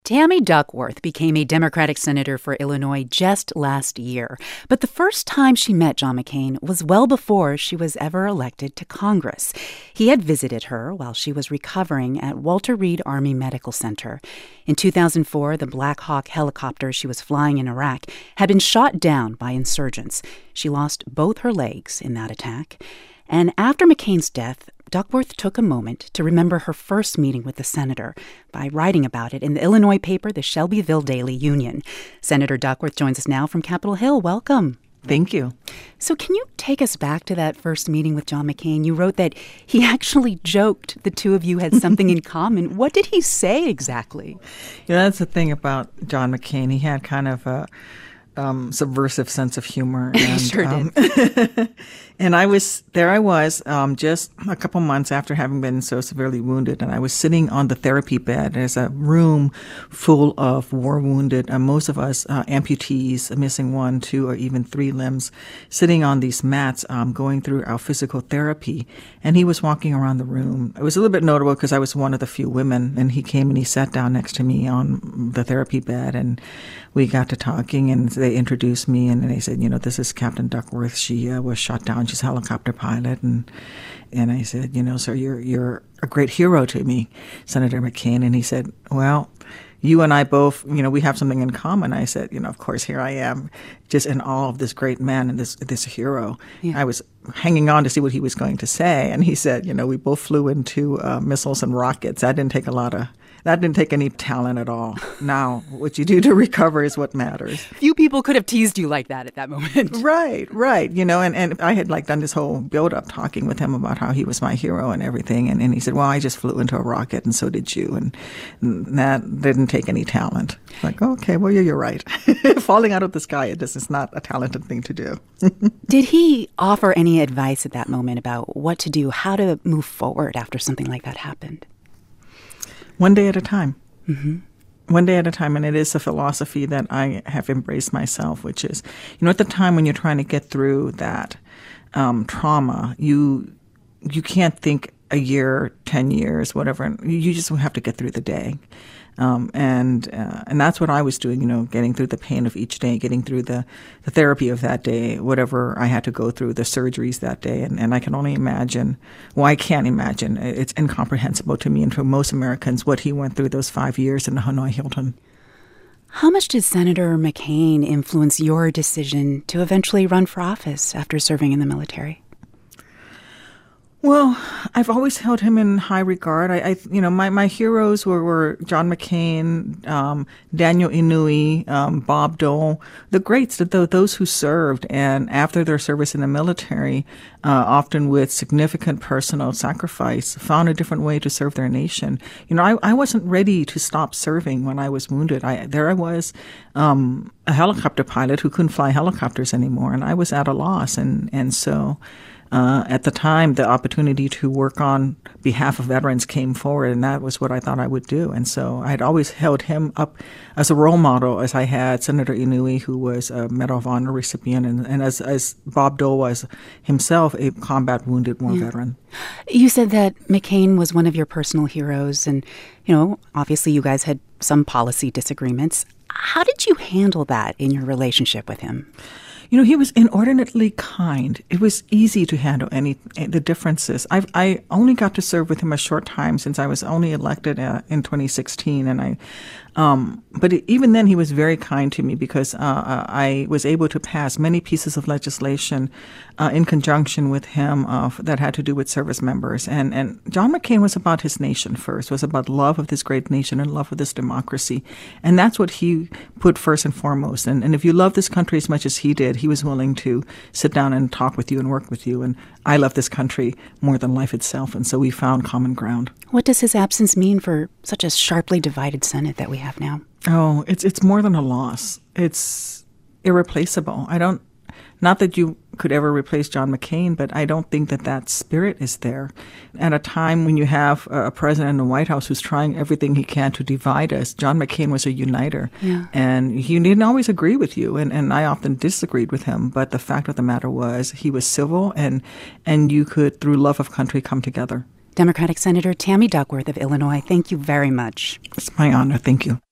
Tammy Duckworth became a Democratic senator for Illinois just last year. But the first time she met John McCain was well before she was ever elected to Congress. He had visited her while she was recovering at Walter Reed Army Medical Center. In 2004, the Black Hawk helicopter she was flying in Iraq had been shot down by insurgents. She lost both her legs in that attack. And after McCain's death, Duckworth took a moment to remember her first meeting with the senator by writing about it in the Illinois paper, the Shelbyville Daily Union. Senator Duckworth joins us now from Capitol Hill. Welcome. Thank you. So can you take us back to that first meeting with John McCain? You wrote that he actually joked the two of you had something in common. What did he say exactly? That's the thing about John McCain. He had kind of a subversive sense of humor. And, sure did. And I was just a couple months after having been so severely wounded, and I was sitting on the therapy bed. There's a room full of war wounded, most of us amputees, missing 1, 2, or even 3 limbs, sitting on these mats going through our physical therapy. And he was walking around the room. It was a little bit notable because I was one of the few women, and he came and he sat down next to me on the therapy bed, and we got to talking, and they introduced me, and they said, this is Captain Duckworth. She was shot down. She's a helicopter pilot. And I said, sir, you're a great hero to me, Senator McCain. And he said, well, you and I both, we have something in common. I said, of course, here I am, just in awe of this great man and this hero. Yeah. I was hanging on to see what he was going to say. And he said, we both flew into missiles and rockets. That didn't take any talent at all. Now, what you do to recover is what matters. Few people could have teased you like that at that moment. Right. And I had done this whole build-up talking with him about how he was my hero and everything. And he said, well, I just flew into a rocket and so did you. And that didn't take any talent. Like, okay, well, you're right. Falling out of the sky, this is not a talented thing to do. Did he offer any advice at that moment about what to do, how to move forward after something like that happened? One day at a time. Mm-hmm. One day at a time. And it is a philosophy that I have embraced myself, which is, at the time when you're trying to get through that trauma, you can't think a year, 10 years, whatever. You just have to get through the day. And that's what I was doing, getting through the pain of each day, getting through the therapy of that day, whatever I had to go through, the surgeries that day. And I can only imagine, I can't imagine, it's incomprehensible to me and to most Americans what he went through those 5 years in the Hanoi Hilton. How much did Senator McCain influence your decision to eventually run for office after serving in the military? Well, I've always held him in high regard. My heroes were John McCain, Daniel Inouye, Bob Dole, the greats, those who served, and after their service in the military, often with significant personal sacrifice, found a different way to serve their nation. I wasn't ready to stop serving when I was wounded. There I was, a helicopter pilot who couldn't fly helicopters anymore, and I was at a loss, and so. At the time, the opportunity to work on behalf of veterans came forward, and that was what I thought I would do. And so I had always held him up as a role model, as I had Senator Inouye, who was a Medal of Honor recipient, and as Bob Dole was himself a combat wounded war veteran. You said that McCain was one of your personal heroes, and, obviously you guys had some policy disagreements. How did you handle that in your relationship with him? He was inordinately kind. It was easy to handle the differences. I only got to serve with him a short time since I was only elected in 2016, and but even then he was very kind to me because I was able to pass many pieces of legislation in conjunction with him that had to do with service members. And John McCain was about his nation first, was about love of this great nation and love of this democracy. And that's what he put first and foremost. And if you love this country as much as he did, he was willing to sit down and talk with you and work with you. And I love this country more than life itself. And so we found common ground. What does his absence mean for such a sharply divided Senate that we have now? Oh, it's more than a loss. It's irreplaceable. Not that you could ever replace John McCain, but I don't think that spirit is there. At a time when you have a president in the White House who's trying everything he can to divide us, John McCain was a uniter. Yeah. And he didn't always agree with you, and I often disagreed with him. But the fact of the matter was he was civil, and you could, through love of country, come together. Democratic Senator Tammy Duckworth of Illinois, thank you very much. It's my honor. Thank you.